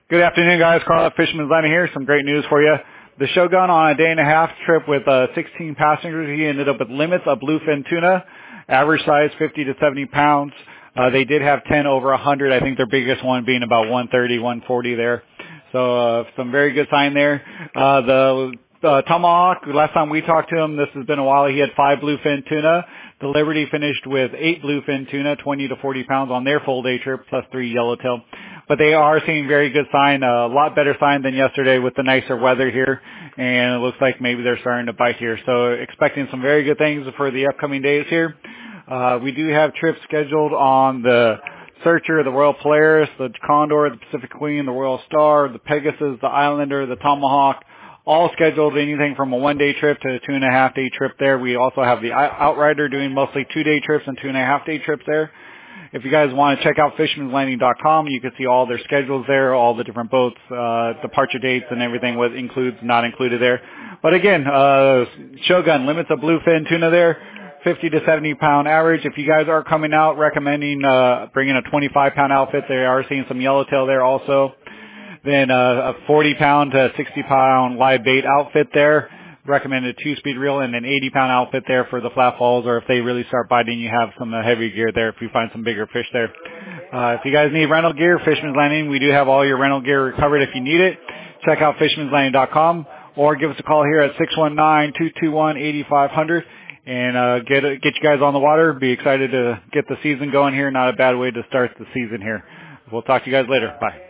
Good afternoon, guys. Carl at Fisherman's Landing here. Some great news for you. The Shogun on a day-and-a-half trip with 16 passengers. He ended up with limits of bluefin tuna, average size 50 to 70 pounds. They did have 10 over 100. I think their biggest one being about 130, 140 there. So some very good sign there. The Tomahawk, last time we talked to him, this has been a while, he had 5 bluefin tuna. The Liberty finished with 8 bluefin tuna, 20 to 40 pounds on their full-day trip, plus 3 yellowtail. But they are seeing very good sign, a lot better sign than yesterday with the nicer weather here, and it looks like maybe they're starting to bite here. So expecting some very good things for the upcoming days here. We do have trips scheduled on the Searcher, the Royal Polaris, the Condor, the Pacific Queen, the Royal Star, the Pegasus, the Islander, the Tomahawk, all scheduled anything from a 1-day trip to a 2.5-day trip there. We also have the Outrider doing mostly 2-day trips and 2.5-day trips there. If you guys want to check out Fisherman'sLanding.com, you can see all their schedules there, all the different boats, departure dates and everything, what includes, not included there. But again, Shogun limits of bluefin tuna there, 50 to 70 pound average. If you guys are coming out, recommending bringing a 25-pound outfit. They are seeing some yellowtail there also. Then a 40-pound to 60-pound live bait outfit there. Recommended 2-speed reel and an 80-pound outfit there for the flat falls, or if they really start biting, you have some heavy gear there if you find some bigger fish there. If you guys need rental gear, Fisherman's Landing, we do have all your rental gear covered if you need it. Check out Fisherman'sLanding.com or give us a call here at 619-221-8500 and get you guys on the water. Be excited to get the season going here. Not a bad way to start the season here. We'll talk to you guys later. Bye.